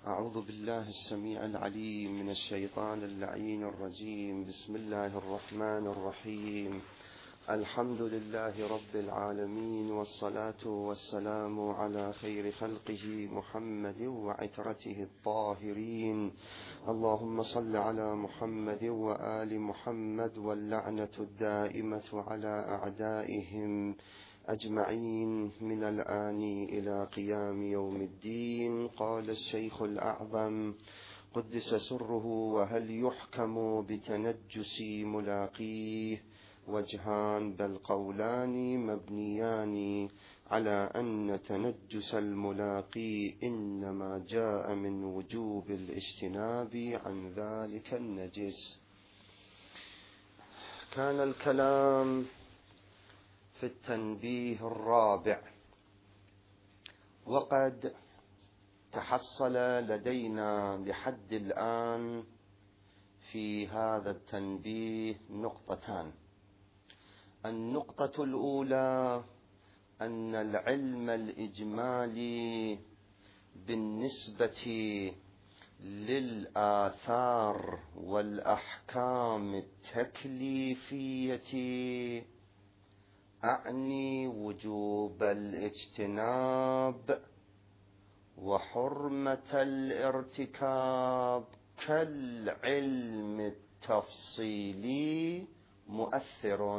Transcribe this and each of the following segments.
أعوذ بالله السميع العليم من الشيطان اللعين الرجيم. بسم الله الرحمن الرحيم. الحمد لله رب العالمين، والصلاة والسلام على خير خلقه محمد وعترته الطاهرين. اللهم صل على محمد وآل محمد، واللعنة الدائمة على أعدائهم أجمعين من الآن إلى قيام يوم الدين. قال الشيخ الأعظم قدس سره: وهل يحكم بتنجس ملاقيه؟ وجهان بل قولان مبنيان على أن تنجس الملاقي إنما جاء من وجوب الاجتناب عن ذلك النجس. كان الكلام في التنبيه الرابع، وقد تحصل لدينا لحد الآن في هذا التنبيه نقطتان. النقطة الأولى أن العلم الإجمالي بالنسبة للآثار والأحكام التكليفية أعني وجوب الاجتناب وحرمة الارتكاب كالعلم التفصيلي مؤثر.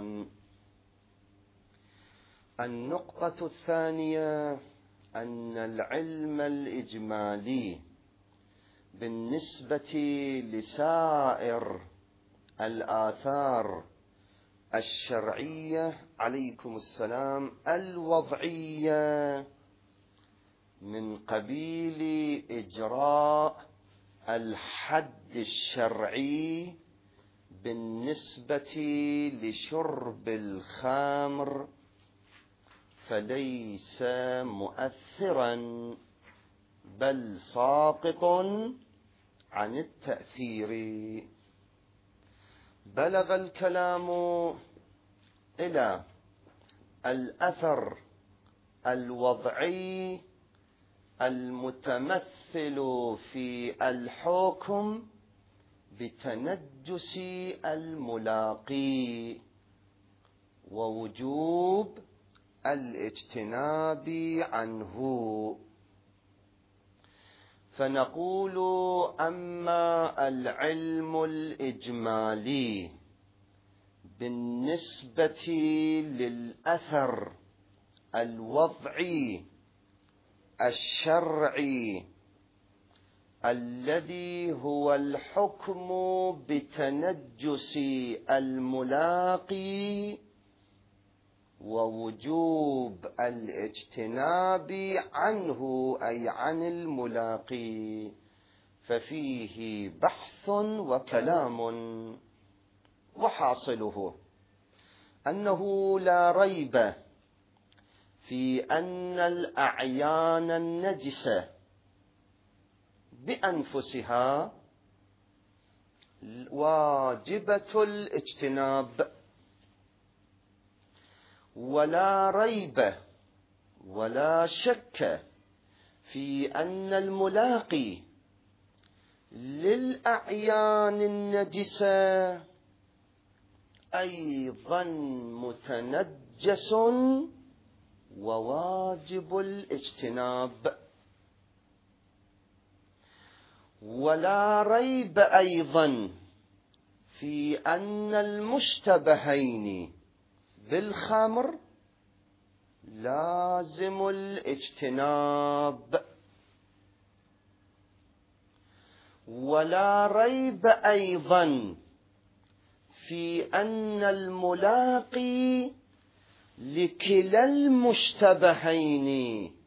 النقطة الثانية أن العلم الإجمالي بالنسبة لسائر الآثار الشرعية عليكم السلام الوضعية من قبيل إجراء الحد الشرعي بالنسبة لشرب الخمر فليس مؤثرا بل ساقط عن التأثير. بلغ الكلام إلى الأثر الوضعي المتمثل في الحكم بتنجس الملاقي ووجوب الاجتناب عنه. فنقول: أما العلم الإجمالي بالنسبة للأثر الوضعي الشرعي الذي هو الحكم بتنجس الملاقي ووجوب الاجتناب عنه أي عن الملاقي، ففيه بحث وكلام، وحاصله أنه لا ريب في أن الأعيان النجسة بأنفسها واجبة الاجتناب، ولا ريب ولا شك في أن الملاقي للأعيان النجسة أيضا متنجس وواجب الاجتناب، ولا ريب أيضا في أن المشتبهين بالخمر لازم الاجتناب، ولا ريب أيضا في أن الملاقي لكلا المشتبهين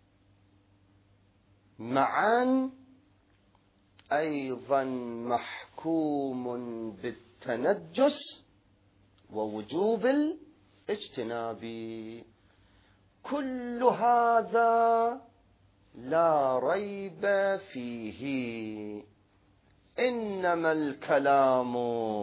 معا أيضا محكوم بالتنجس ووجوب الاجتناب. كل هذا لا ريب فيه، إنما الكلام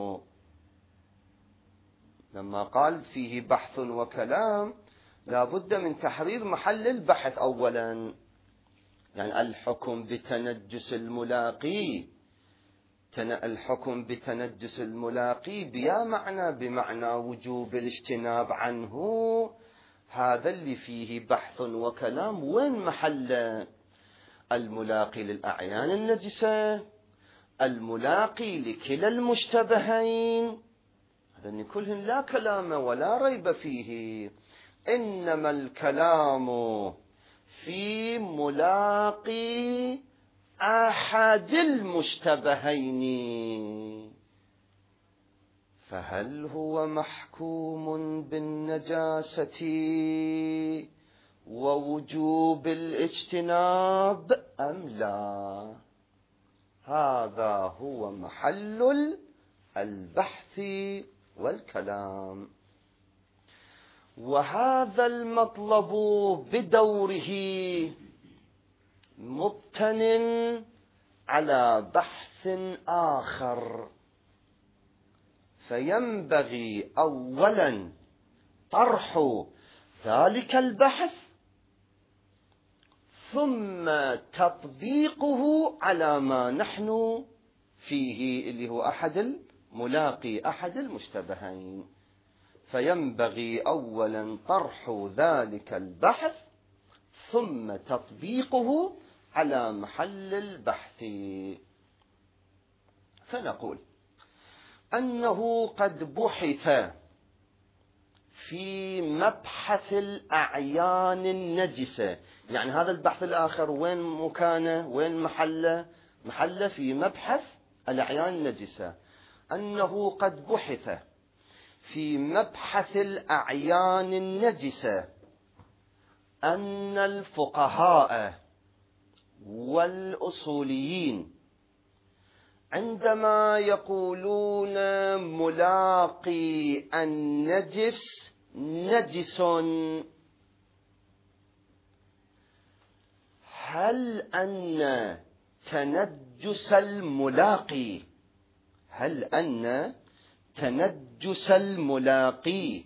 لما قال فيه بحث وكلام لا بد من تحرير محل البحث أولا، يعني الحكم بتنجس الملاقي، الحكم بتنجس الملاقي بيا معنى بمعنى وجوب الاجتناب عنه. هذا اللي فيه بحث وكلام. وين محل الملاقي للأعيان النجسة، الملاقي لكلا المشتبهين، هذا كلهن لا كلام ولا ريب فيه. إنما الكلام في ملاقي أحد المشتبهين. فهل هو محكوم بالنجاسة ووجوب الاجتناب أم لا؟ هذا هو محل البحث والكلام. وهذا المطلب بدوره مبتن على بحث آخر، فينبغي أولا طرح ذلك البحث ثم تطبيقه على ما نحن فيه، اللي هو أحد الملاقي أحد المشتبهين. فينبغي أولا طرح ذلك البحث ثم تطبيقه على محل البحث. فنقول أنه قد بحث في مبحث الأعيان النجسة. يعني هذا البحث الآخر وين مكانه، وين محله؟ محله في مبحث الأعيان النجسة. أنه قد بحث في مبحث الأعيان النجسة أن الفقهاء والأصوليين عندما يقولون ملاقي النجس نجس، هل أن تنجس الملاقي، هل أن تنجس الملاقي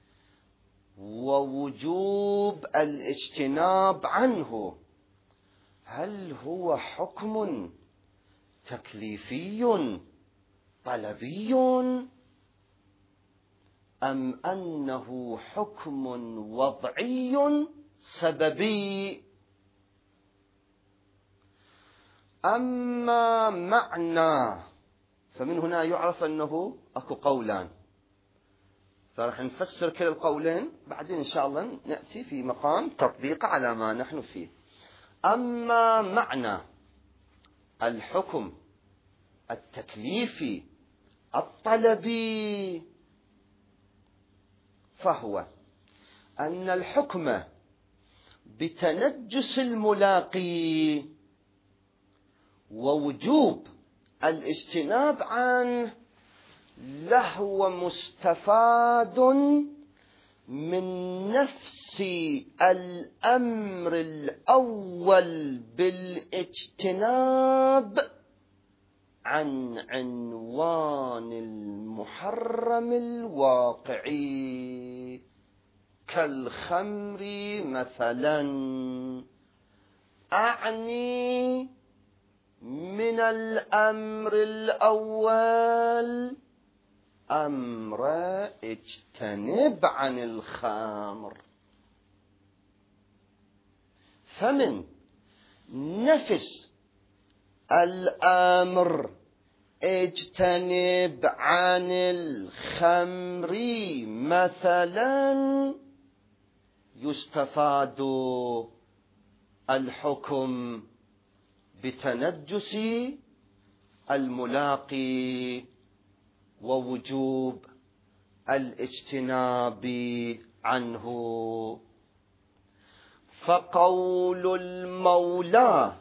ووجوب الاجتناب عنه هل هو حكم تكليفي طلبي أم أنه حكم وضعي سببي؟ أما معنى، فمن هنا يعرف أنه أكو قولان، فرح نفسر كلا القولين بعدين إن شاء الله نأتي في مقام تطبيق على ما نحن فيه. أما معنى الحكم التكليفي الطلبي فهو أن الحكم بتنجس الملاقي ووجوب الاجتناب عنه لهو مستفاد من نفس الأمر الأول بالاجتناب عن عنوان المحرم الواقعي كالخمر مثلا. أعني من الأمر الأول أمر اجتنب عن الخمر، فمن نفس الأمر اجتنب عن الخمر مثلا يستفاد الحكم بتنجس الملاقي ووجوب الاجتناب عنه. فقول المولى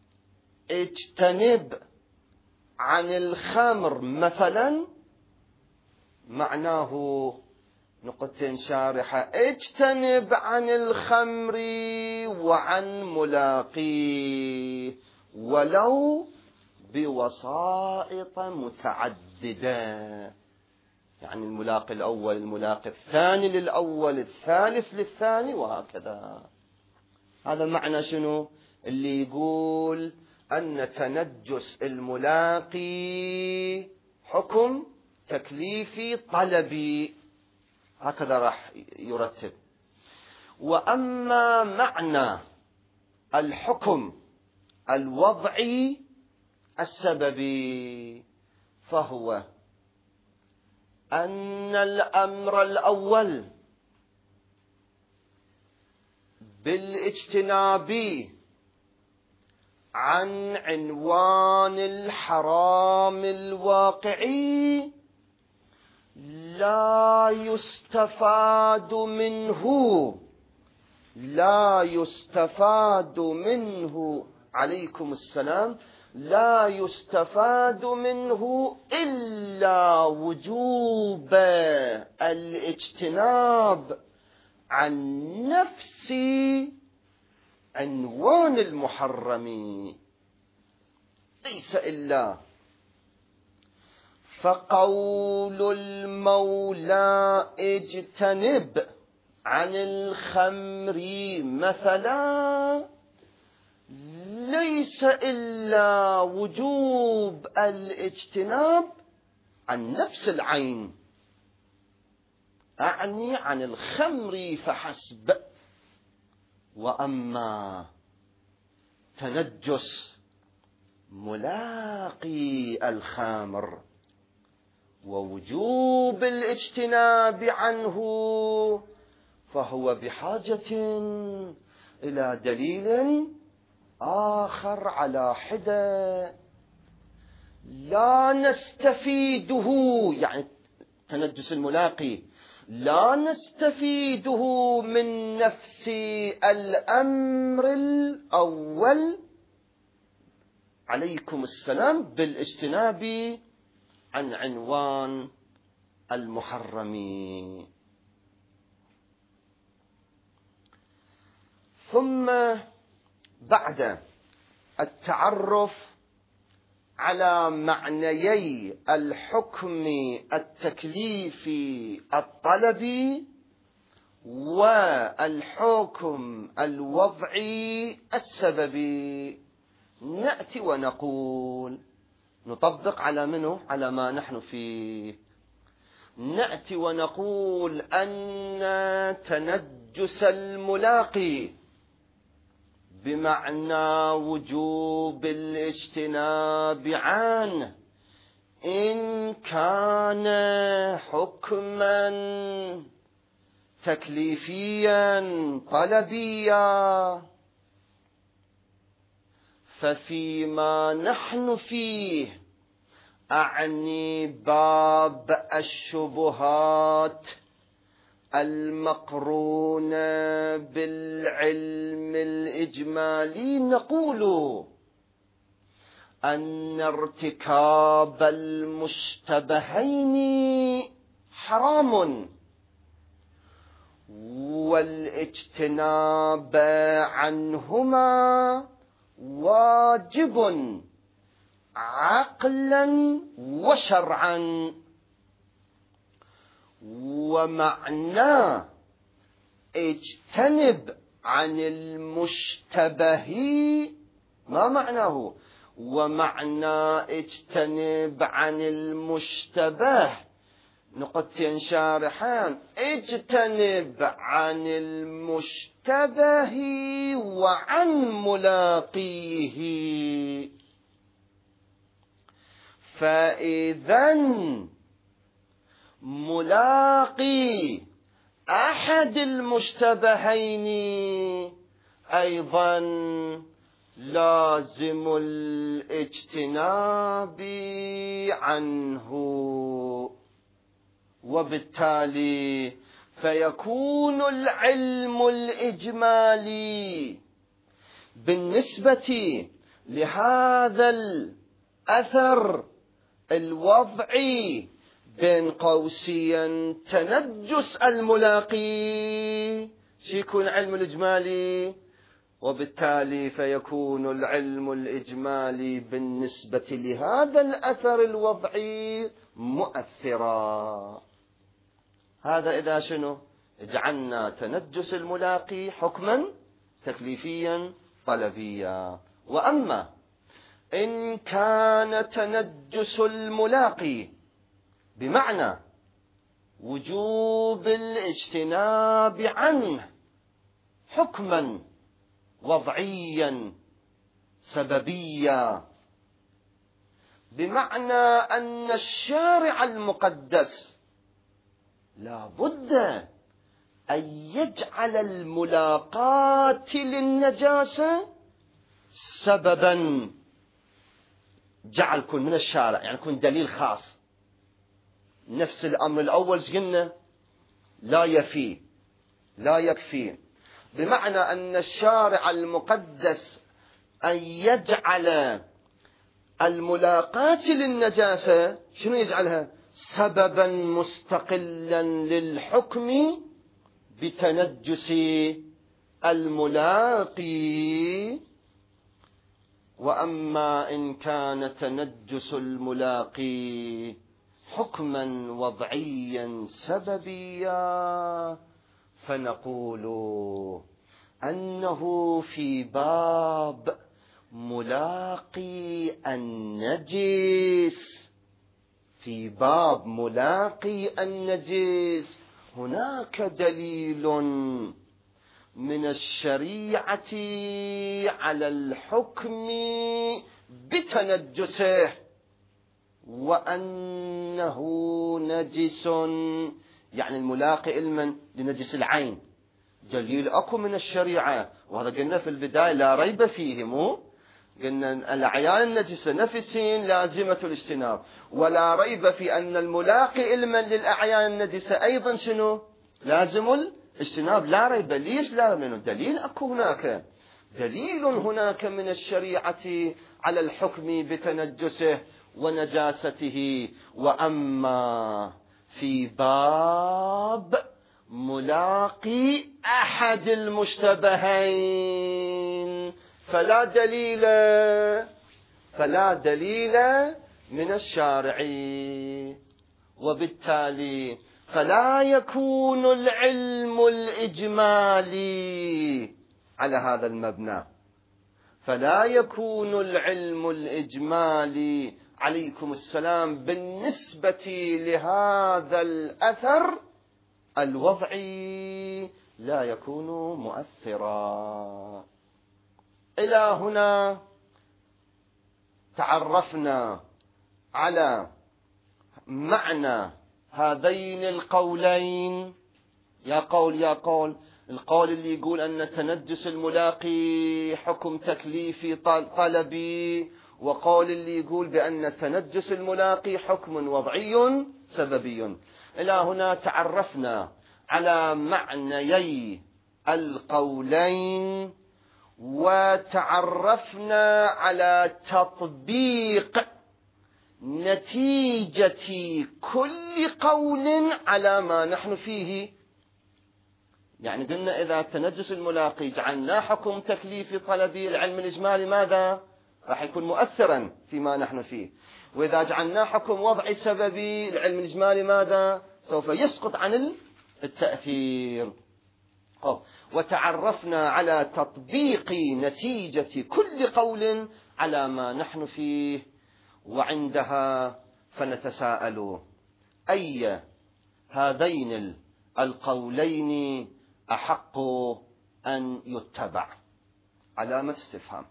اجتنب عن الخمر مثلا معناه نقطة شارحة: اجتنب عن الخمر وعن ملاقيه ولو بوسائط متعددة، يعني الملاقي الأول الملاقي الثاني للأول الثالث للثاني وهكذا. هذا معنى شنو؟ اللي يقول أن تنجس الملاقي حكم تكليفي طلبي، هكذا راح يرتب. وأما معنى الحكم الوضعي السببي فهو أن الأمر الأول بالاجتناب عن عنوان الحرام الواقعي لا يستفاد منه عليكم السلام، لا يستفاد منه إلا وجوب الاجتناب عن نفس عنوان المحرم، ليس إلا. فقول المولى اجتنب عن الخمر مثلا ليس إلا وجوب الاجتناب عن نفس العين، أعني عن الخمر فحسب. وأما تنجس ملاقي الخمر ووجوب الاجتناب عنه فهو بحاجة إلى دليل آخر على حدة لا نستفيده، يعني تنجس الملاقي لا نستفيده من نفس الأمر الأول عليكم السلام بالاجتناب عن عنوان المحرم. ثم بعد التعرف على معنيي الحكم التكليفي الطلبي والحكم الوضعي السببي، نأتي ونقول نطبق على منه؟ على ما نحن فيه. نأتي ونقول أن تنجس الملاقي بمعنى وجوب الاجتناب عنه إن كان حكما تكليفيا طلبيا، ففيما نحن فيه أعني باب الشبهات المقرونة بالعلم الإجمالي نقول أن ارتكاب المشتبهين حرام والاجتناب عنهما واجب عقلا وشرعا. ومعنى اجتنب عن المشتبه ما معناه؟ ومعنى اجتنب عن المشتبه نقطتين شارحان: اجتنب عن المشتبه وعن ملاقيه. فإذا ملاقي أحد المشتبهين أيضا لازم الاجتناب عنه، وبالتالي فيكون العلم الإجمالي بالنسبة لهذا الأثر الوضعي بين قوسين تنجس الملاقي يكون علم الإجمالي، وبالتالي فيكون العلم الإجمالي بالنسبة لهذا الأثر الوضعي مؤثرا. هذا إذا شنو؟ جعلنا تنجس الملاقي حكما تكليفيا طلبية. وأما إن كان تنجس الملاقي بمعنى وجوب الاجتناب عنه حكما وضعيا سببيا، بمعنى أن الشارع المقدس لا بد أن يجعل الملاقاة للنجاسة سببا، جعل كل من الشارع يعني يكون دليل خاص. نفس الأمر الأول قلنا لا يكفي، بمعنى أن الشارع المقدس أن يجعل الملاقاة للنجاسة شنو يجعلها؟ سببا مستقلا للحكم بتنجس الملاقي. وأما إن كان تنجس الملاقي حكما وضعيا سببيا فنقول أنه في باب ملاقي النجس، في باب ملاقي النجس هناك دليل من الشريعة على الحكم بتنجسه وأنه نجس، يعني الملاقي علما لنجس العين دليل أكو من الشريعة، وهذا قلنا في البداية لا ريب فيه، مو قلنا الأعيان النجسة نفسين لازمة الاجتناب، ولا ريب في أن الملاقي علما للأعيان النجسة أيضا شنو لازم الاجتناب، لا ريب. ليش لا ريب؟ دليل أكو هناك، دليل هناك من الشريعة على الحكم بتنجسه ونجاسته. وأما في باب ملاقي أحد المشتبهين فلا دليل من الشارع، وبالتالي فلا يكون العلم الإجمالي على هذا المبنى، فلا يكون العلم الإجمالي عليكم السلام بالنسبة لهذا الأثر الوضعي لا يكون مؤثرا. إلى هنا تعرفنا على معنى هذين القولين، يا قول القول اللي يقول أن تنجس الملاقي حكم تكليفي طلبي، وقول اللي يقول بأن تنجس الملاقي حكم وضعي سببي. إلى هنا تعرفنا على معنيي القولين، وتعرفنا على تطبيق نتيجة كل قول على ما نحن فيه. يعني قلنا إذا تنجس الملاقي جعلنا حكم تكليفي طلبي، العلم الإجمالي ماذا؟ راح يكون مؤثرا فيما نحن فيه. وإذا جعلنا حكم وضعي سببي، العلم الإجمالي ماذا؟ سوف يسقط عن التأثير. وتعرفنا على تطبيق نتيجة كل قول على ما نحن فيه، وعندها فنتساءل أي هذين القولين أحق أن يتبع؟ علامة استفهام.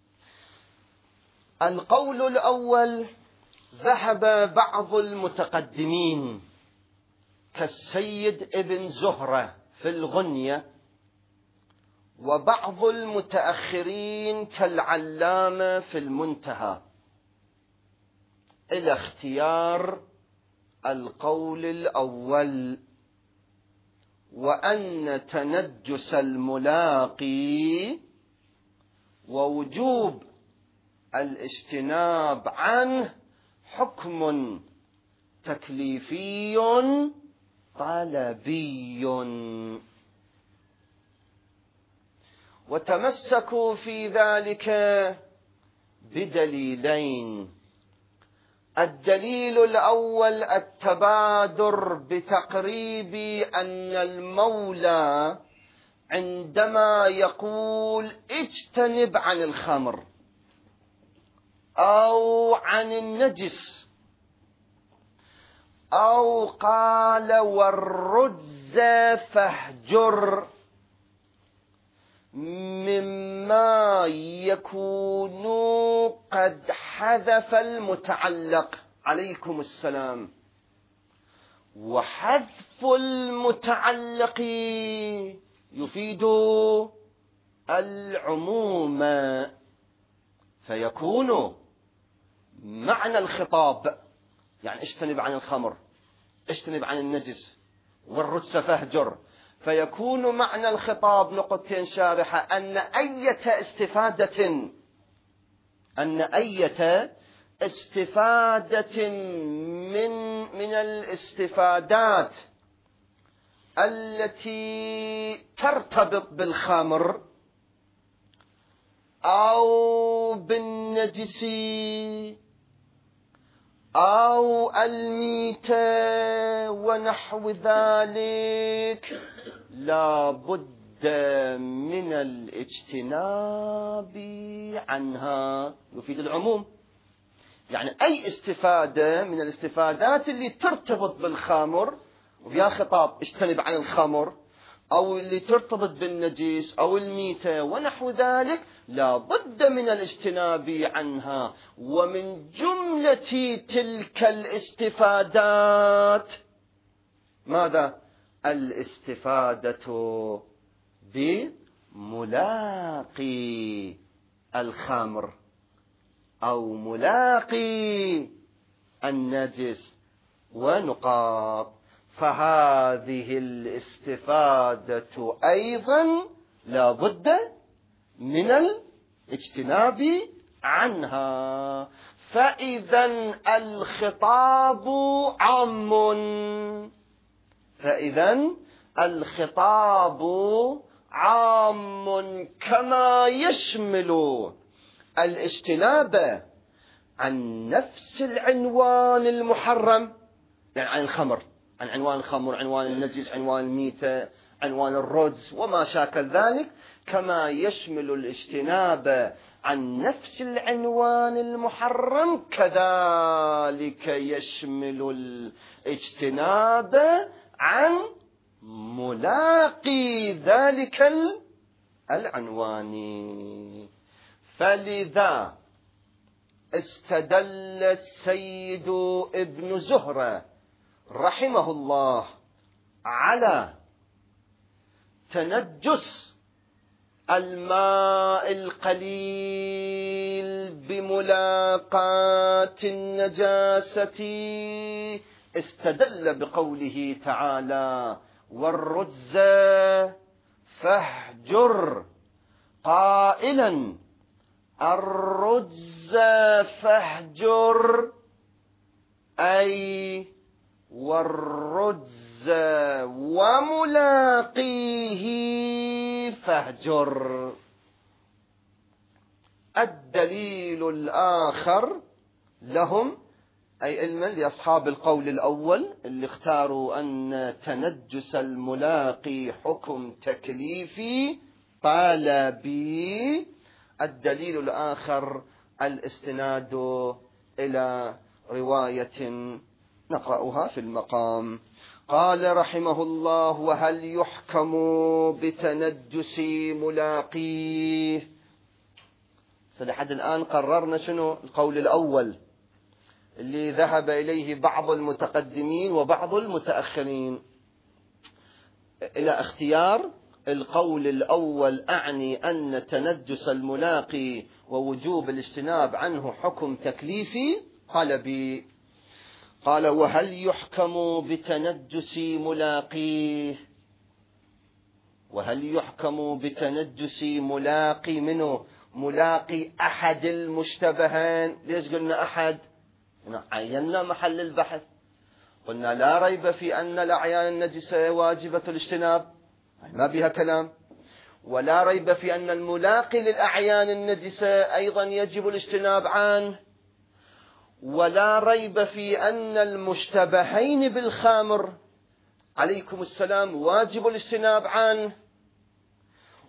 القول الأول ذهب بعض المتقدمين كالسيد ابن زهرة في الغنية، وبعض المتأخرين كالعلامة في المنتهى، إلى اختيار القول الأول، وأن تنجس الملاقي ووجوب الاجتناب عنه حكم تكليفي طلبي. وتمسكوا في ذلك بدليلين: الدليل الأول التبادر بتقريب أن المولى عندما يقول اجتنب عن الخمر أو عن النجس، أو قال والرجز فاهجر، مما يكون قد حذف المتعلق. عليكم السلام. وحذف المتعلق يفيد العموم، فيكون معنى الخطاب، يعني اجتنب عن الخمر، اجتنب عن النجس، والرجس فاهجر، فيكون معنى الخطاب نقطتين شارحة أن أية استفادة من الاستفادات التي ترتبط بالخمر أو بالنجس أو الميتة ونحو ذلك لا بد من الاجتناب عنها. يفيد العموم، يعني أي استفادة من الاستفادات اللي ترتبط بالخمر وفيها خطاب اجتنب عن الخمر، أو اللي ترتبط بالنجس أو الميتة ونحو ذلك لا بد من الاجتناب عنها. ومن جملة تلك الاستفادات ماذا؟ الاستفادة بملاقي الخمر أو ملاقي النجس ونقاط. فهذه الاستفادة أيضا لا بد من الاجتناب عنها. فإذا الخطاب عام، كما يشمل الاجتناب عن نفس العنوان المحرم، يعني عن الخمر، عن عنوان الخمر، عنوان النجس، عنوان الميتة، عنوان الرجز وما شاكل ذلك، كما يشمل الاجتناب عن نفس العنوان المحرم كذلك يشمل الاجتناب عن ملاقي ذلك العنوان. فلذا استدل السيد ابن زهرة رحمه الله على تنجس الماء القليل بملاقاة النجاسة، استدل بقوله تعالى والرجز فاهجر، قائلا الرجز فاهجر أي والرجز وملاقيه فاهجر. الدليل الآخر لهم، أي علما لأصحاب القول الأول اللي اختاروا أن تنجس الملاقي حكم تكليفي طالبي، الدليل الآخر الاستناد إلى رواية نقرأها في المقام. قال رحمه الله وهل يحكم بتنجس ملاقيه؟ لحد الآن قررنا شنو القول الأول اللي ذهب إليه بعض المتقدمين وبعض المتأخرين، إلى اختيار القول الأول، أعني أن تنجس الملاقي ووجوب الاجتناب عنه حكم تكليفي طلبي. قال وهل يحكم بتنجس ملاقيه؟ وهل يحكم بتنجس ملاقي منه؟ ملاقي أحد المشتبهين. ليش قلنا أحد؟ عينا محل البحث، قلنا لا ريب في أن الأعيان النجسة واجبة الاجتناب، ما بها كلام، ولا ريب في أن الملاقي للأعيان النجسة أيضا يجب الاجتناب عنه، ولا ريب في أن المشتبهين بالخمر عليكم السلام واجب الاجتناب عنه.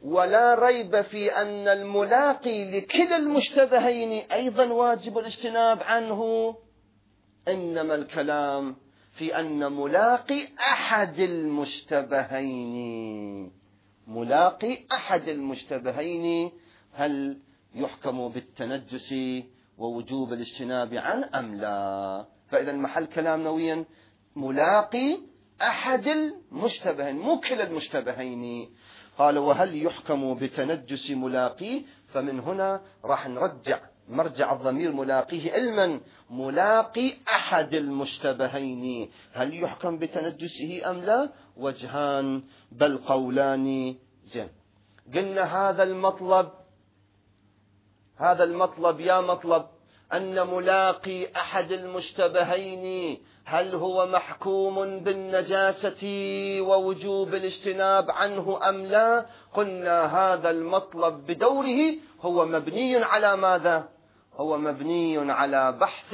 ولا ريب في أن الملاقي لكلا المشتبهين أيضا واجب الاجتناب عنه، إنما الكلام في أن ملاقي أحد المشتبهين، ملاقي أحد المشتبهين هل يحكم بالتنجس ووجوب الاجتناب عنه أم لا. فإذا محل كلام نويا ملاقي أحد المشتبهين مو كلا المشتبهين. قال وهل يحكم بتنجس ملاقيه، فمن هنا راح نرجع مرجع الضمير ملاقيه علما ملاقي أحد المشتبهين، هل يحكم بتنجسه أم لا؟ وجهان بل قولان. زين، قلنا هذا المطلب يا مطلب أن ملاقي أحد المشتبهين هل هو محكوم بالنجاسة ووجوب الاجتناب عنه أم لا؟ قلنا هذا المطلب بدوره هو مبني على ماذا؟ هو مبني على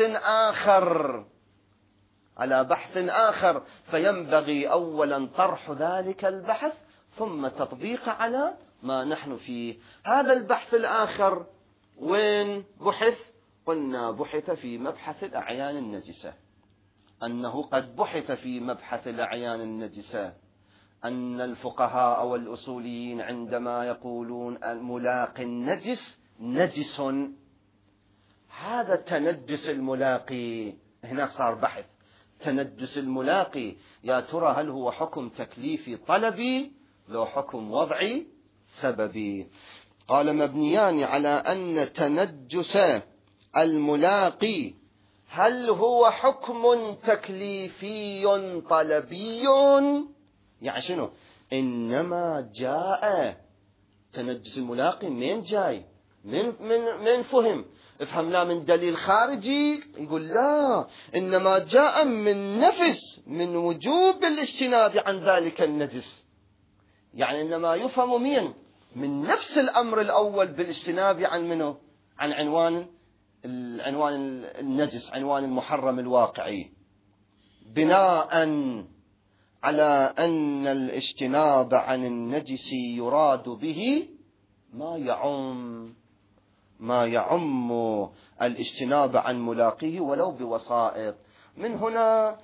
بحث آخر، فينبغي أولا طرح ذلك البحث ثم تطبيق على ما نحن فيه. هذا البحث الآخر وين بحث؟ قلنا بحث في مبحث الأعيان النجسة، أنه قد بحث في مبحث الأعيان النجسة أن الفقهاء والأصوليين عندما يقولون الملاقي النجس نجس، هذا تنجس الملاقي. هنا صار بحث تنجس الملاقي، يا ترى هل هو حكم تكليفي طلبي لو حكم وضعي سببي؟ قال مبنيان على أن تنجس الملاقي هل هو حكم تكليفي طلبي، يعني شنو؟ إنما جاء تنجس الملاقي من جاي من فهم افهمنا من دليل خارجي؟ يقول لا، إنما جاء من نفس من وجوب الاجتناب عن ذلك النجس، يعني إنما يفهم من نفس الأمر الأول بالاجتناب عن منه؟ عن عنوان النجس، عنوان المحرم الواقعي، بناء على أن الاجتناب عن النجس يراد به ما يعم الاجتناب عن ملاقيه ولو بوسائط. من هنا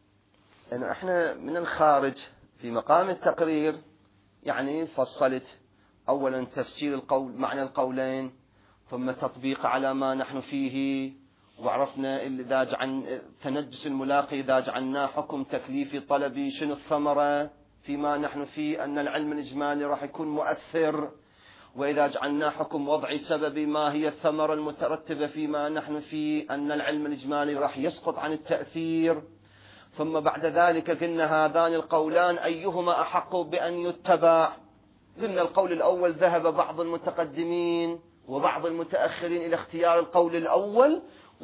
أن احنا من الخارج في مقام التقرير يعني فصلت أولا تفسير القول معنى القولين، ثم تطبيق على ما نحن فيه، وعرفنا إذا عن تنجس الملاقي إذا جعلناه حكم تكليفي طلبي شنو الثمرة فيما نحن فيه، أن العلم الإجمالي راح يكون مؤثر، وإذا جعلناه حكم وضعي سببي ما هي الثمرة المترتبة فيما نحن فيه، أن العلم الإجمالي راح يسقط عن التأثير. ثم بعد ذلك قلنا هذان القولان أيهما أحق بأن يتبع؟ قلنا القول الأول ذهب بعض المتقدمين وبعض المتأخرين إلى اختيار القول الأول،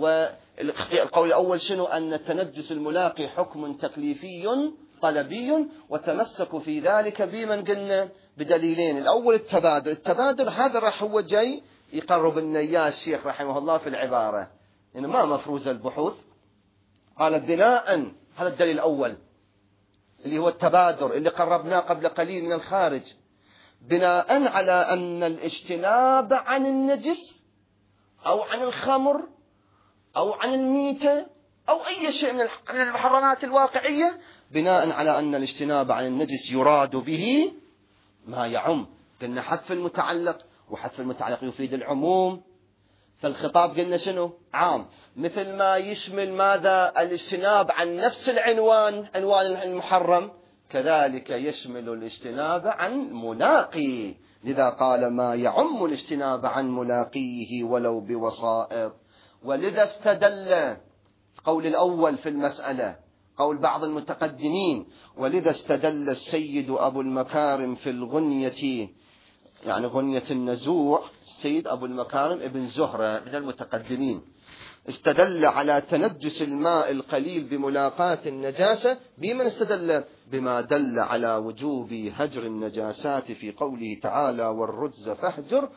والقول الأول شنو؟ أن تنجس الملاقي حكم تكليفي طلبي، وتمسكوا في ذلك بمن قلنا بدليلين. الأول التبادل هذا راح هو جاي يقرب لنا إياه الشيخ رحمه الله في العبارة، يعني ما مفروز البحوث. قال بناء، هذا الدليل الأول اللي هو التبادر اللي قربناه قبل قليل من الخارج، بناء على أن الاجتناب عن النجس أو عن الخمر أو عن الميتة أو أي شيء من المحرمات الواقعية، بناء على أن الاجتناب عن النجس يراد به ما يعم. قلنا حذف المتعلق، وحذف المتعلق يفيد العموم، فالخطاب قلنا شنو؟ عام، مثل ما يشمل ماذا؟ الاجتناب عن نفس العنوان، عنوان المحرم، كذلك يشمل الاجتناب عن ملاقي، لذا قال ما يعم الاجتناب عن ملاقيه ولو بوسائط. ولذا استدل قول الأول في المسألة قول بعض المتقدمين، ولذا استدل السيد أبو المكارم في الغنية، يعني غنية النزوع، السيد أبو المكارم ابن زهرة من المتقدمين، استدل على تنجس الماء القليل بملاقاة النجاسة بمن استدل؟ بما دل على وجوب هجر النجاسات في قوله تعالى والرجز فاهجر.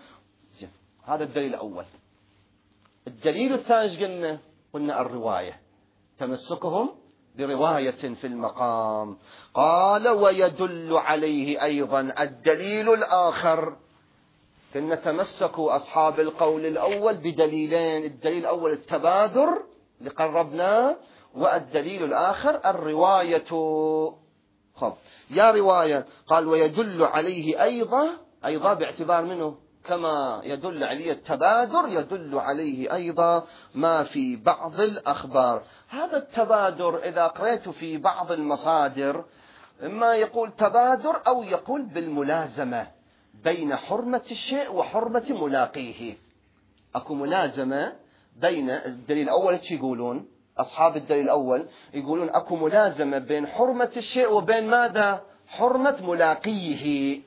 هذا الدليل الأول. الدليل الثاني قلنا الرواية، تمسكهم برواية في المقام. قال ويدل عليه أيضا الدليل الآخر. فلنتمسك أصحاب القول الأول بدليلين: الدليل الأول التبادر اللي قربناه، والدليل الآخر الرواية. خب يا رواية، قال ويدل عليه أيضا باعتبار منه كما يدل عليه التبادر، يدل عليه أيضا ما في بعض الأخبار. هذا التبادر إذا قرأت في بعض المصادر إما يقول تبادر أو يقول بالملازمة بين حرمة الشيء وحرمة ملاقيه. أكو ملازمة بين الدليل الأول، يقولون أصحاب الدليل الأول يقولون أكو ملازمة بين حرمة الشيء وبين ماذا؟ حرمة ملاقيه.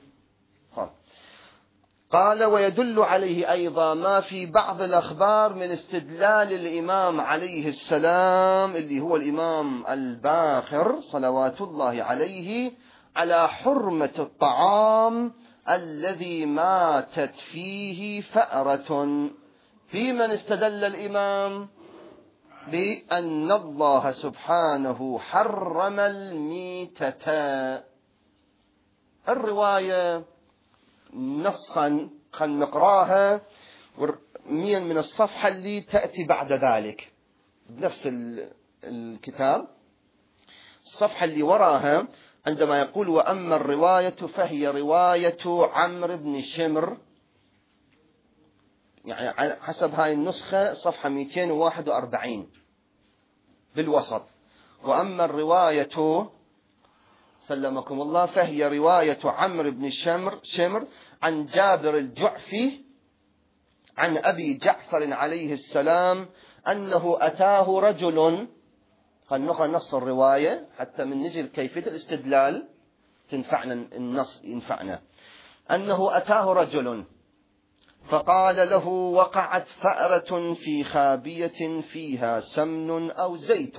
قال ويدل عليه أيضا ما في بعض الأخبار من استدلال الإمام عليه السلام اللي هو الإمام الباقر صلوات الله عليه على حرمة الطعام الذي ماتت فيه فأرة. في من استدل الإمام بأن الله سبحانه حرم الميتة. الرواية نصا خلينا نقراها من الصفحة اللي تأتي بعد ذلك بنفس الكتاب، الصفحة اللي وراها عندما يقول وأما الرواية فهي رواية عمرو بن شمر، يعني حسب هاي النسخة صفحة 241 بالوسط. وأما الرواية سلمكم الله فهي رواية عمرو بن شمر عن جابر الجعفي عن أبي جعفر عليه السلام أنه أتاه رجل. خلنا نقرأ نص الرواية حتى من نجي كيفية الاستدلال تنفعنا، النص ينفعنا. أنه أتاه رجل فقال له وقعت فأرة في خابية فيها سمن أو زيت.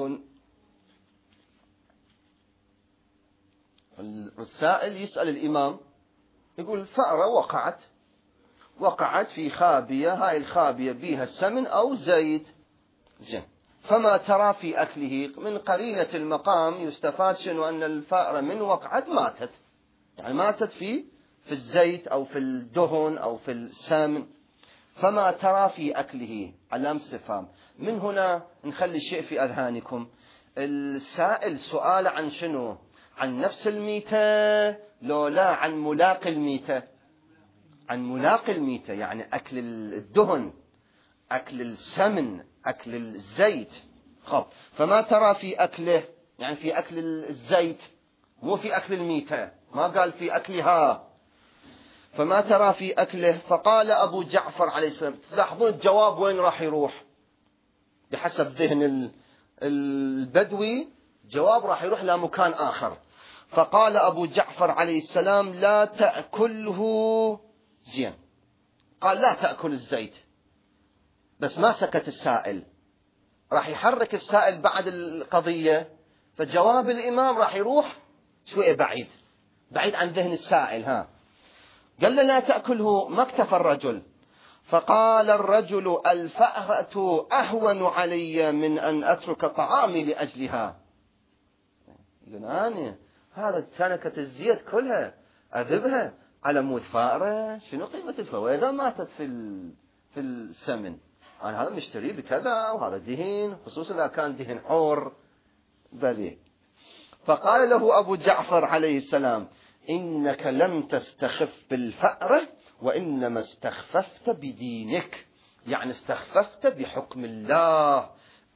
السائل يسأل الإمام يقول فأرة وقعت في خابية، هاي الخابية بيها سمن أو زيت، فما ترى في أكله؟ من قرينة المقام يستفاد شنو؟ أن الفأرة من وقعت ماتت، يعني ماتت في الزيت أو في الدهن أو في السمن. فما ترى في أكله؟ علامة استفهام. من هنا نخلي شيء في أذهانكم، السائل سؤال عن شنو؟ عن نفس الميتة لو لا عن ملاقي الميتة؟ عن ملاقي الميتة، يعني أكل الدهن، أكل السمن، أكل الزيت. خب فما ترى في أكله؟ يعني في أكل الزيت، مو في أكل الميتة، ما قال في أكلها. فما ترى في أكله؟ فقال أبو جعفر عليه السلام، تلاحظون الجواب وين راح يروح بحسب ذهن البدوي، جواب راح يروح لمكان آخر. فقال أبو جعفر عليه السلام لا تأكله. زين، قال لا تأكل الزيت، بس ما سكت السائل، راح يحرك السائل بعد القضية، فجواب الإمام راح يروح شوية بعيد عن ذهن السائل. قال له لا تأكله، ما اكتفى الرجل. فقال الرجل الفأرة أهون علي من أن أترك طعامي لأجلها. يقول أنا هذا تنكة الزيت كلها أذبها على مود فأرة، شنو قيمة الفوائد ماتت في السمن؟ أنا هذا مشتري بكذا وهذا دهن، خصوصا إذا كان دهن حور بلي. فقال له أبو جعفر عليه السلام إنك لم تستخف بالفأرة وإنما استخففت بدينك، يعني استخففت بحكم الله.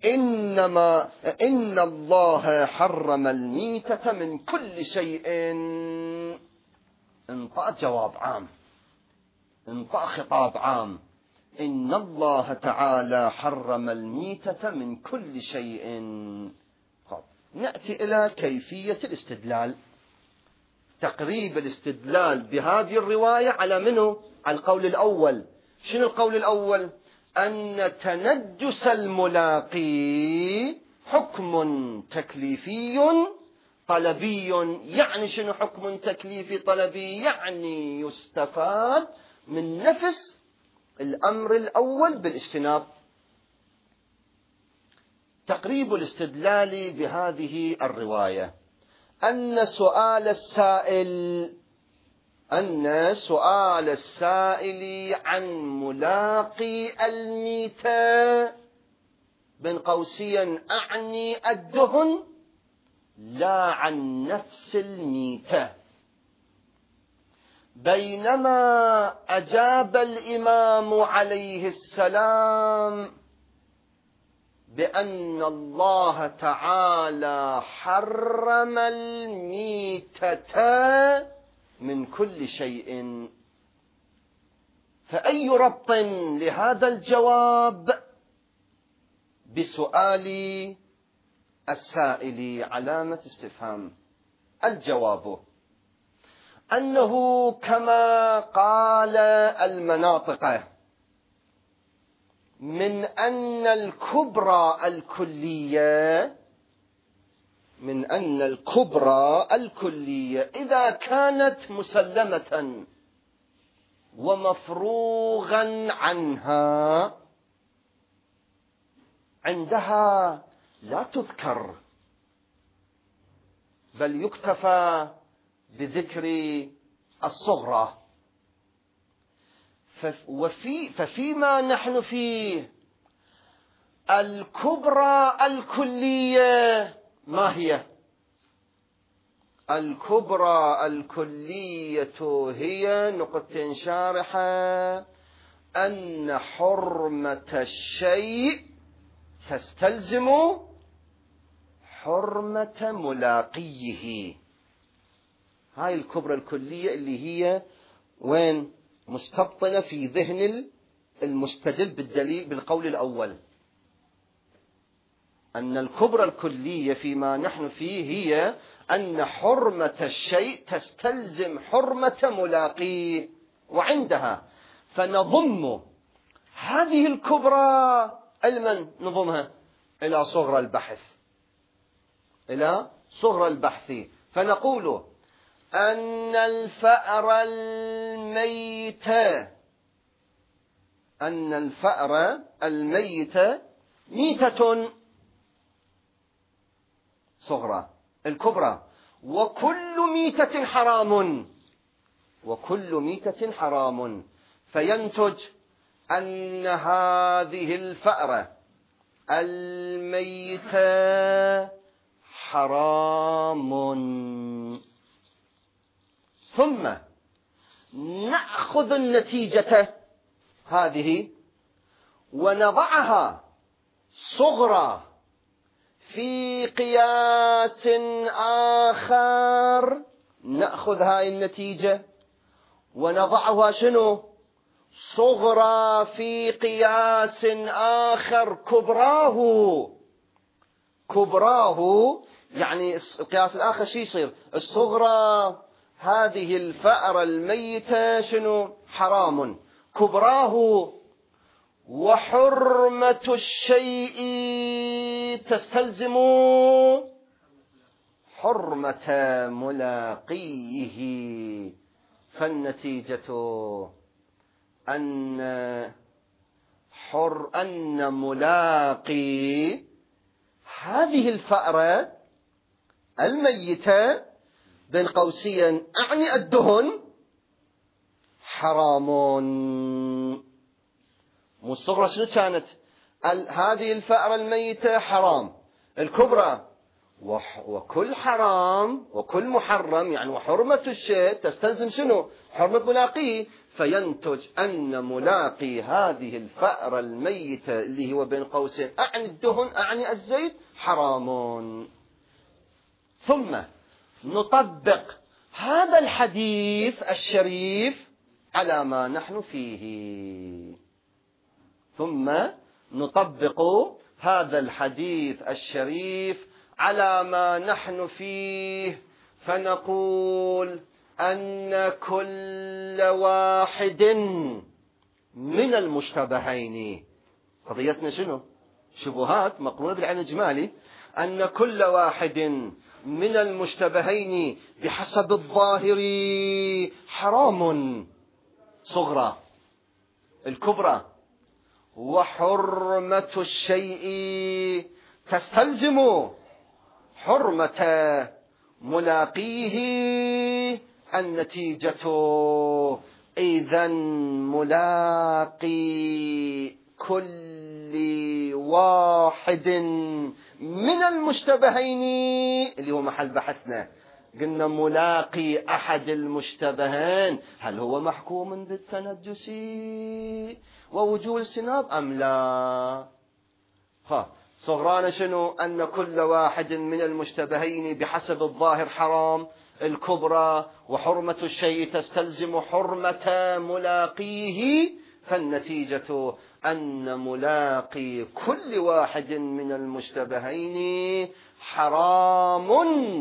إن الله حرم الميتة من كل شيء. انطى جواب عام، انطى خطاب عام، إن الله تعالى حرم الميتة من كل شيء. نأتي إلى كيفية الاستدلال، تقريب الاستدلال بهذه الرواية على منه؟ على القول الأول. شنو القول الأول؟ أن تنجس الملاقي حكم تكليفي طلبي. يعني شنو حكم تكليفي طلبي؟ يعني يستفاد من نفس الأمر الأول بالاجتناب. تقريب الاستدلال بهذه الرواية أن سؤال السائل عن ملاقي الميتة بين قوسين أعني الدهن لا عن نفس الميتة، بينما أجاب الإمام عليه السلام بأن الله تعالى حرم الميتة من كل شيء. فأي ربط لهذا الجواب بسؤال السائل؟ علامة استفهام. الجواب أنه كما قال المناطق من أن الكبرى الكلية إذا كانت مسلمة ومفروغا عنها عندها لا تذكر، بل يكتفى بذكر الصغرى. ففيما نحن فيه الكبرى الكلية ما هي؟ الكبرى الكلية هي نقطة شارحة أن حرمة الشيء تستلزم حرمة ملاقيه. هاي الكبرى الكلية اللي هي وين مستبطنة في ذهن المستدل بالدليل بالقول الأول، أن الكبرى الكلية فيما نحن فيه هي أن حرمة الشيء تستلزم حرمة ملاقيه. وعندها فنضم هذه الكبرى المن نضمها إلى صغرى البحث، فنقول أن الفأر الميت ميتة صغرى الكبرى، وكل ميتة حرام، فينتج أن هذه الفأرة الميتة حرام. ثم نأخذ النتيجة هذه ونضعها صغرى في قياس آخر، نأخذ هاي النتيجة ونضعها شنو؟ صغرى في قياس آخر كبراه، يعني القياس الآخر شي يصير؟ الصغرى هذه الفأرة الميتة شنو؟ حرام، كبراه وحرمة الشيء تستلزم حرمة ملاقيه. فالنتيجة أن ملاقي هذه الفأرة الميتة بين قوسين أعني الدهن حرام. والصغرى شنو كانت؟ هذه الفأرة الميتة حرام، الكبرى وكل حرام وكل محرم، يعني وحرمة الشيء تستلزم شنو؟ حرمة ملاقيه. فينتج أن ملاقي هذه الفأرة الميتة اللي هو بين قوسين أعني الدهن أعني الزيت حرام. ثم نطبق هذا الحديث الشريف على ما نحن فيه، فنقول أن كل واحد من المشتبهين، قضيتنا شنو؟ شبهات مقرونة بالعين الإجمالي، أن كل واحد من المشتبهين بحسب الظاهر حرام صغرى الكبرى، وحرمة الشيء تستلزم حرمة ملاقيه النتيجة إذن ملاقي كل واحد من المشتبهين اللي هو محل بحثنا، قلنا ملاقي أحد المشتبهين هل هو محكوم بالتنجس ووجوب الاجتناب أم لا؟ صغرانا شنو؟ أن كل واحد من المشتبهين بحسب الظاهر حرام الكبرى، وحرمة الشيء تستلزم حرمة ملاقيه، فالنتيجة أن ملاقي كل واحد من المشتبهين حرام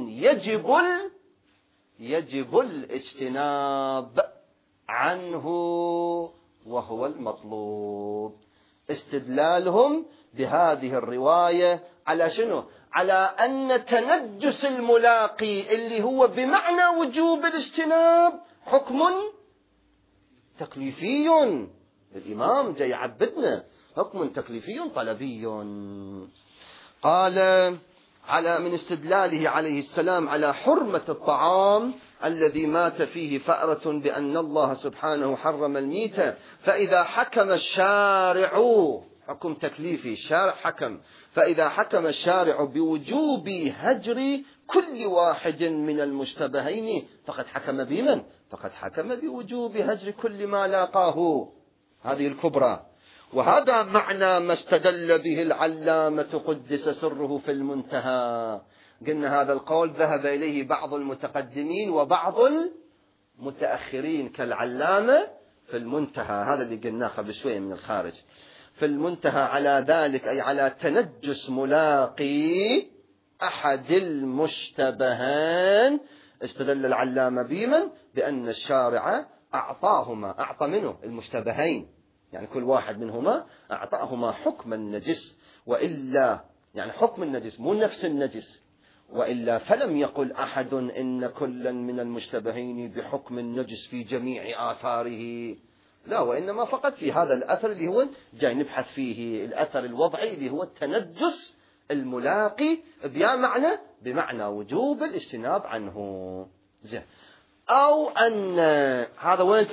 يجب الاجتناب عنه وهو المطلوب. استدلالهم بهذه الرواية على شنو؟ على أن تنجس الملاقي اللي هو بمعنى وجوب الاجتناب حكم تكليفي. الإمام جاي يعبدنا حكم تكليفي طلبي. قال على من استدلاله عليه السلام على حرمة الطعام الذي مات فيه فأرة بأن الله سبحانه حرم الميتة، فإذا حكم الشارع حكم تكليفي، الشارع حكم، فإذا حكم الشارع بوجوب هجر كل واحد من المشتبهين فقد حكم بمن؟ فقد حكم بوجوب هجر كل ما لاقاه، هذه الكبرى. وهذا معنى ما استدل به العلامة قدس سره في المنتهى. قلنا هذا القول ذهب إليه بعض المتقدمين وبعض المتأخرين كالعلامة في المنتهى، هذا اللي قلناه قبل شوية من الخارج. في المنتهى على ذلك، أي على تنجس ملاقي أحد المشتبهين، استدل العلامة بمن؟ بأن الشارع أعطى منه المشتبهين، يعني كل واحد منهما أعطاهما حكم النجس، وإلا يعني حكم النجس مو نفس النجس، وإلا فلم يقل أحد إن كلا من المشتبهين بحكم النجس في جميع آثاره، لا، وإنما فقط في هذا الأثر اللي هو جاي نبحث فيه، الأثر الوضعي اللي هو التنجس الملاقي بمعنى وجوب الاجتناب عنه. زين. أو أن هذا وين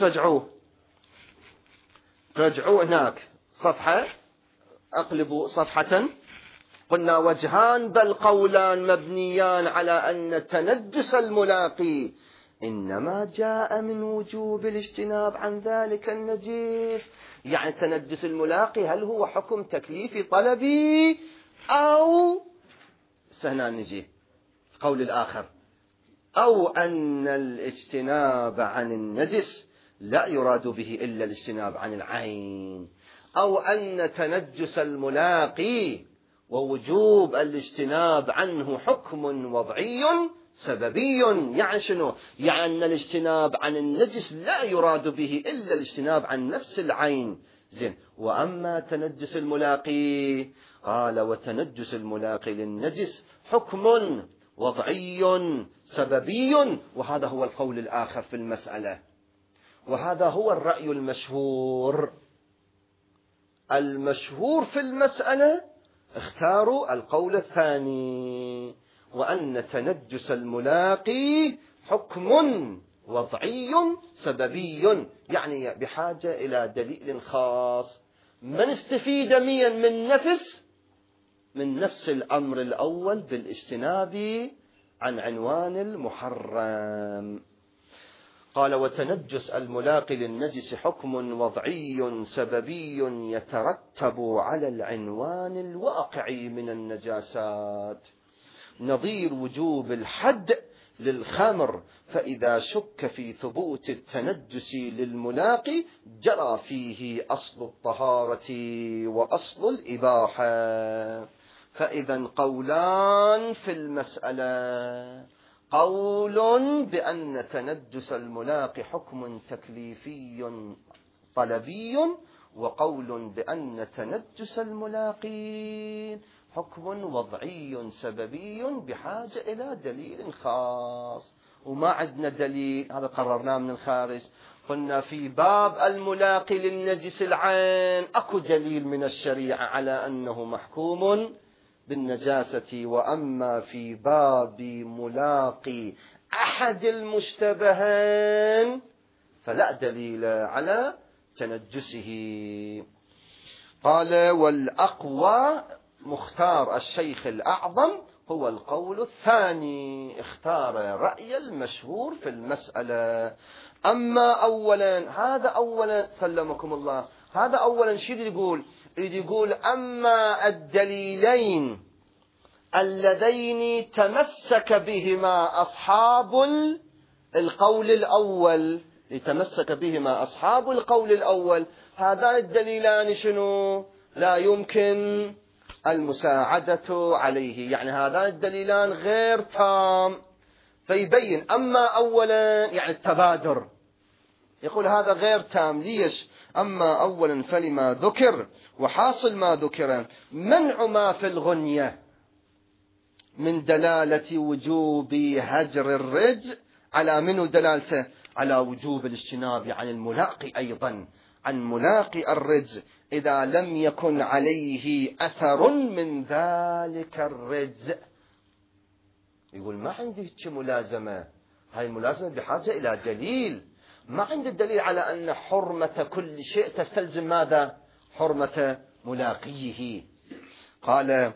ترجعوه هناك صفحة، أقلبوا صفحة. قلنا وجهان بل قولان مبنيان على أن تنجس الملاقي إنما جاء من وجوب الاجتناب عن ذلك النجس، يعني تنجس الملاقي هل هو حكم تكليفي طلبي أو سهنا نجي قول الآخر، أو أن الاجتناب عن النجس لا يراد به إلا الاجتناب عن العين، أو أن تنجس الملاقي ووجوب الاجتناب عنه حكم وضعي سببي. يعني شنو؟ يعني أن الاجتناب عن النجس لا يراد به إلا الاجتناب عن نفس العين. زين. وأما تنجس الملاقي، قال وتنجس الملاقي للنجس حكم وضعي سببي، وهذا هو القول الآخر في المسألة، وهذا هو الرأي المشهور في المسألة. اختاروا القول الثاني، وأن تنجس الملاقي حكم وضعي سببي، يعني بحاجة إلى دليل خاص. من استفيد من نفس الأمر الأول بالاجتناب عن عنوان المحرم. قال وتنجس الملاقي للنجس حكم وضعي سببي يترتب على العنوان الواقعي من النجاسات، نظير وجوب الحد للخمر، فإذا شك في ثبوت التنجس للملاقي جرى فيه أصل الطهارة وأصل الإباحة. فإذا قولان في المسألة، قول بأن تنجس الملاقي حكم تكليفي طلبي، وقول بأن تنجس الملاقي حكم وضعي سببي بحاجة إلى دليل خاص. وما عندنا دليل، هذا قررناه من الخارج. قلنا في باب الملاقي للنجس العين أكو دليل من الشريعة على أنه محكوم بالنجاسة. وأما في باب ملاقي أحد المشتبهين فلا دليل على تنجسه. قال: والأقوى مختار الشيخ الأعظم هو القول الثاني، اختار رأي المشهور في المسألة. أما أولا، هذا أولا سلمكم الله، هذا أولا شيء يقول أما الدليلين اللذين تمسك بهما أصحاب القول الأول، يتمسك بهما أصحاب القول الأول، هذان الدليلان شنو؟ لا يمكن المساعدة عليه، يعني هذان الدليلان غير تام. فيبين أما أولا يعني التبادر، يقول هذا غير تام. ليش؟ أما أولا فلما ذكر، وحاصل ما ذكر منع ما في الغنية من دلالة وجوب هجر الرجل على منه دلالته على وجوب الاجتناب عن الملاقي، أيضا عن ملاقي الرجل إذا لم يكن عليه أثر من ذلك الرجل. يقول ما عندي ملازمة، هاي الملازمة بحاجة إلى دليل. ما عندي الدليل على أن حرمة كل شيء تستلزم ماذا؟ حرمة ملاقيه. قال: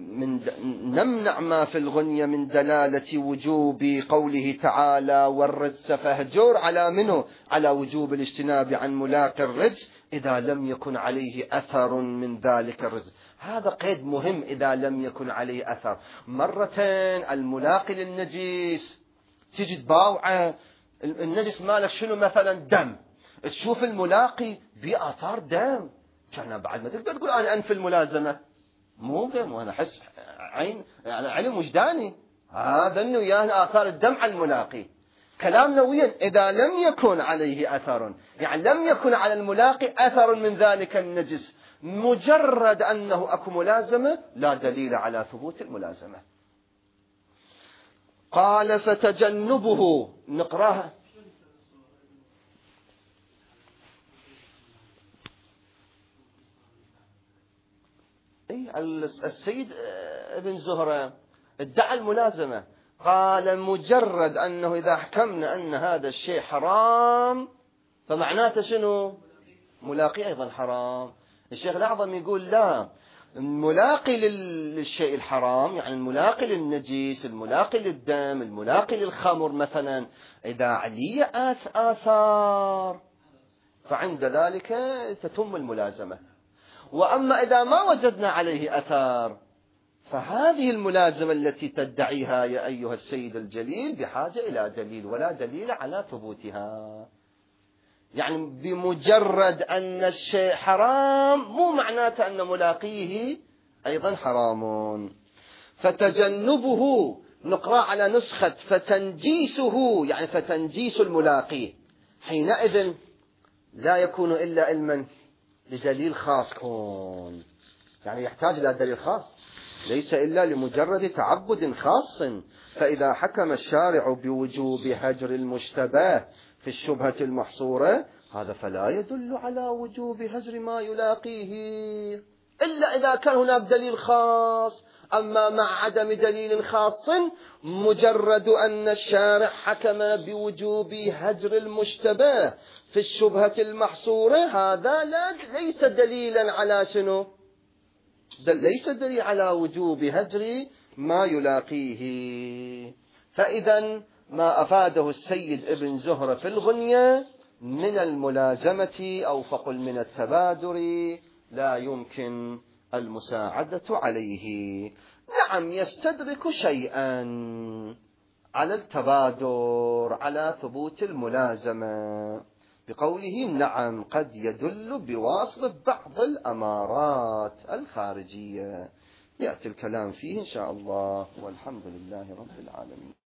نمنع ما في الغنية من دلالة وجوب قوله تعالى والرجس فاهجر على منه على وجوب الاجتناب عن ملاقي الرجس إذا لم يكن عليه أثر من ذلك الرجس. هذا قيد مهم، إذا لم يكن عليه أثر. مرتين الملاقي للنجس تجي تباوعه، النجس مالك شنو؟ مثلا دم، تشوف الملاقي بآثار دم، كان بعد ما تقدر تقول أنا أنفي الملازمة، مو فهم، وأنا أحس عين يعني علم وجداني هذا أنه يعني آثار الدم على الملاقي. كلامنا وين؟ إذا لم يكن عليه أثر، يعني لم يكن على الملاقي أثر من ذلك النجس، مجرد أنه أكو ملازمة لا دليل على ثبوت الملازمة. قال: فتجنبه، نقراها. السيد ابن زهرة ادعى الملازمة، قال مجرد أنه إذا حكمنا أن هذا الشيء حرام فمعناته شنو؟ ملاقي أيضا حرام. الشيخ الأعظم يقول لا، الملاقي للشيء الحرام يعني الملاقي للنجيس، الملاقي للدم، الملاقي للخمر مثلا، إذا عليه آثار فعند ذلك تتم الملازمة. وأما إذا ما وجدنا عليه أثار فهذه الملازمة التي تدعيها يا أيها السيد الجليل بحاجة إلى دليل، ولا دليل على ثبوتها. يعني بمجرد أن الشيء حرام مو معناته أن ملاقيه أيضا حرام. فتجنبه نقرأ على نسخة فتنجيسه، يعني فتنجيس الملاقي، حينئذ لا يكون إلا علما لدليل خاص كون، يعني يحتاج إلى دليل خاص، ليس إلا لمجرد تعبد خاص. فإذا حكم الشارع بوجوب هجر المشتبه في الشبهة المحصورة هذا فلا يدل على وجوب هجر ما يلاقيه إلا إذا كان هناك دليل خاص. أما مع عدم دليل خاص مجرد أن الشارع حكم بوجوب هجر المشتبه في الشبهة المحصورة هذا ليس دليلا على شنو؟ ليس دليل على وجوب هجر ما يلاقيه. فإذا ما أفاده السيد ابن زهرة في الغنية من الملازمة أو فقل من التبادر لا يمكن المساعدة عليه. نعم يستدرك شيئا على التبادر على ثبوت الملازمة بقوله نعم قد يدل بواسطة بعض الأمارات الخارجية. يأتي الكلام فيه إن شاء الله، والحمد لله رب العالمين.